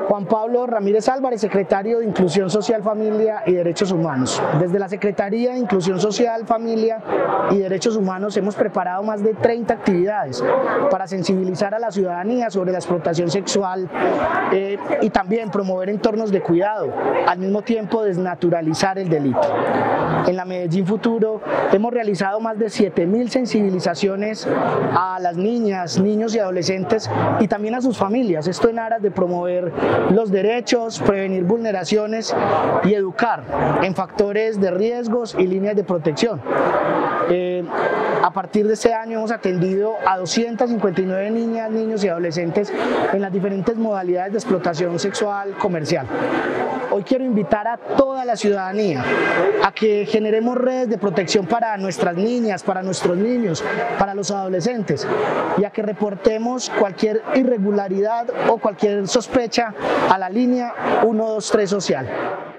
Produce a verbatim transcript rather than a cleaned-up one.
Juan Pablo Ramírez Álvarez, secretario de Inclusión Social, Familia y Derechos Humanos. Desde la Secretaría de Inclusión Social, Familia y Derechos Humanos hemos preparado más de treinta actividades para sensibilizar a la ciudadanía sobre la explotación sexual eh, y también promover entornos de cuidado, al mismo tiempo desnaturalizar el delito. En la Medellín Futuro hemos realizado más de siete mil sensibilizaciones a las niñas, niños y adolescentes y también a sus familias, esto en aras de promover los derechos, prevenir vulneraciones y educar en factores de riesgos y líneas de protección. Eh, a partir de este año hemos atendido a doscientas cincuenta y nueve niñas, niños y adolescentes en las diferentes modalidades de explotación sexual comercial. Hoy quiero invitar a toda la ciudadanía a que generemos redes de protección para nuestras niñas, para nuestros niños, para los adolescentes y a que reportemos cualquier irregularidad o cualquier sospecha a la línea uno dos tres social.